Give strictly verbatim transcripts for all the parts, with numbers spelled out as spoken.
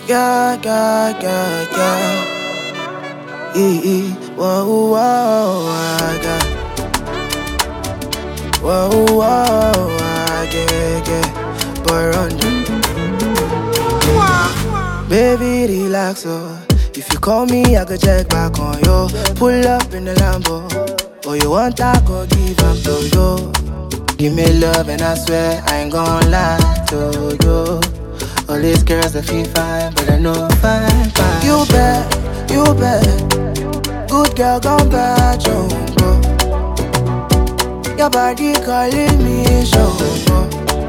Yeah, yeah, yeah, yeah. Yeah, yeah. Whoa, whoa, I got. Whoa, whoa, I get, get. Boy, run. Baby, relax, oh. If you call me, I go check back on you. Pull up in the Lambo. Oh, you want I go give up to you. Give me love and I swear I ain't gon' lie to you. All these girls that feel fine, but I know fine, fine. You bet, you bet. Good girl gon' bad, you go. Your body calling me, show go.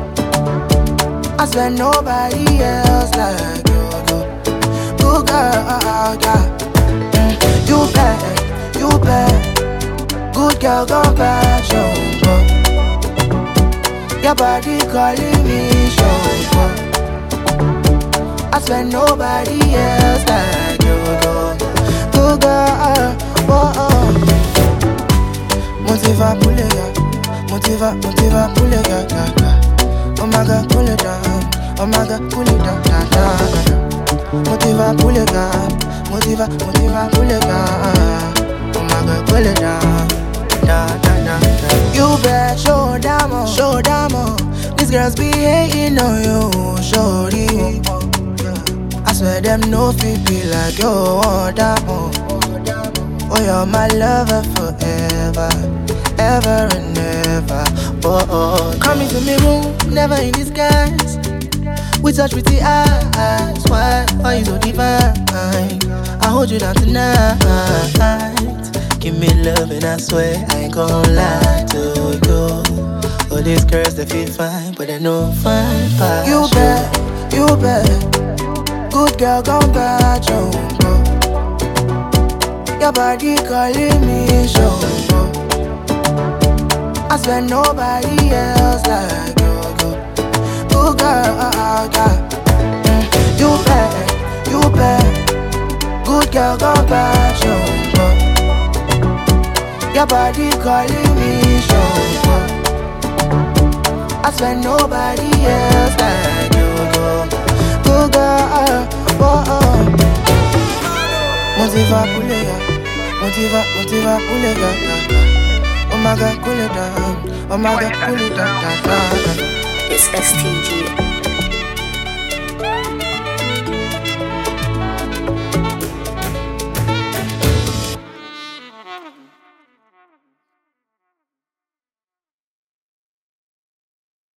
I swear nobody else like you, go. Good girl, yeah. Mm, you bet, you bet. Good girl gon' bad, you go. Your body calling me, show go. I swear nobody else like you, go. Good girl, oh, oh. Motiva, pull it up. Motiva, motiva, pull it up, yeah, yeah. Oh my God, pull it down. Oh my God, pull it down, down, down, down. Motiva, pull it up. Motiva, motiva, pull it down. Oh my God, pull it down, down, down, down, down. You bet, show them all, show them all. These girls be hating on you, shorty. I swear them no fit be like you, oh, that more. Oh, you're my lover forever, ever and ever. Oh, oh, come into me room, never in disguise. We touch with the eyes, why are you so divine? I hold you down tonight. Give me love and I swear I ain't gon' lie to you. All these girls they feel fine, but they know fine, fine. You bet, you bet. Good girl gon' bad, you go. Your body calling me, show go. I swear nobody else like you, go. Good girl, yeah. Mm, you bet, you bet. Good girl gon' bad, you go. Your body calling me, show go. I swear nobody else like you, go. Good girl, oh, oh. Motiva, pull it up. Motiva, motiva, pull it up, yeah, yeah. Oh my God, pull it down. Oh my God, pull it down, down, down. It's S T G.